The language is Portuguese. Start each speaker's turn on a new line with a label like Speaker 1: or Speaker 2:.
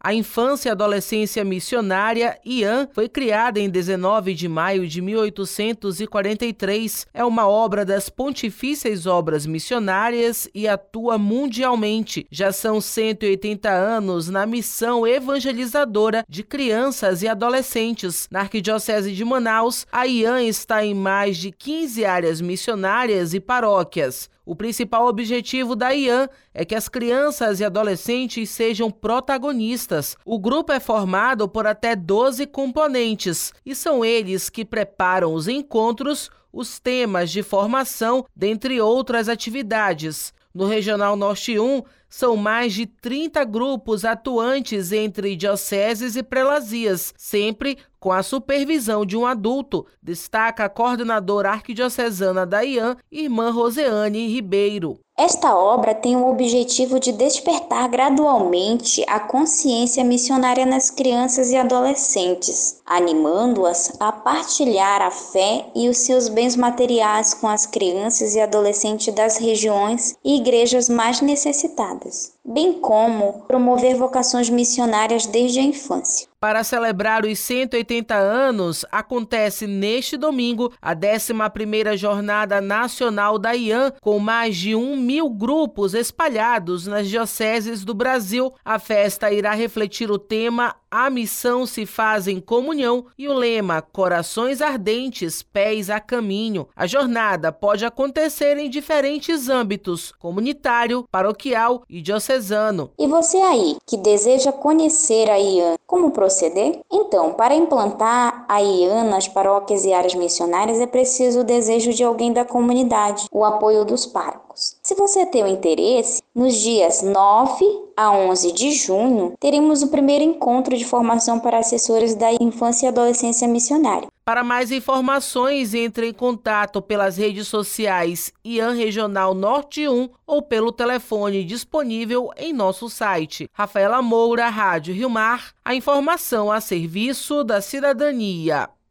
Speaker 1: A Infância e Adolescência Missionária, IAM, foi criada em 19 de maio de 1843. É uma obra das Pontifícias Obras Missionárias e atua mundialmente. Já são 180 anos na missão evangelizadora de crianças e adolescentes. Na Arquidiocese de Manaus, a IAM está em mais de 15 áreas missionárias e paróquias. O principal objetivo da IAM é que as crianças e adolescentes sejam protagonistas. O grupo é formado por até 12 componentes e são eles que preparam os encontros, os temas de formação, dentre outras atividades. No Regional Norte 1, são mais de 30 grupos atuantes entre dioceses e prelazias, sempre com a supervisão de um adulto, destaca a coordenadora arquidiocesana da IAM, irmã Roseane Ribeiro.
Speaker 2: Esta obra tem o objetivo de despertar gradualmente a consciência missionária nas crianças e adolescentes, animando-as a partilhar a fé e os seus bens materiais com as crianças e adolescentes das regiões e igrejas mais necessitadas, bem como promover vocações missionárias desde a infância.
Speaker 1: Para celebrar os 180 anos, acontece neste domingo a 11ª Jornada Nacional da IAM, com mais de 1.000 grupos espalhados nas dioceses do Brasil. A festa irá refletir o tema A Missão se faz em comunhão e o lema Corações ardentes, pés a caminho. A jornada pode acontecer em diferentes âmbitos, comunitário, paroquial e diocesano.
Speaker 2: E você aí, que deseja conhecer a IAM, como proceder? Então, para implantar a IAM nas paróquias e áreas missionárias é preciso o desejo de alguém da comunidade, o apoio dos párocos. Se você tem o interesse, nos dias 9 a 11 de junho, teremos o primeiro encontro de formação para assessores da infância e adolescência missionária.
Speaker 1: Para mais informações, entre em contato pelas redes sociais IAM Regional Norte 1 ou pelo telefone disponível em nosso site. Rafaela Moura, Rádio Rio Mar, a informação a serviço da cidadania.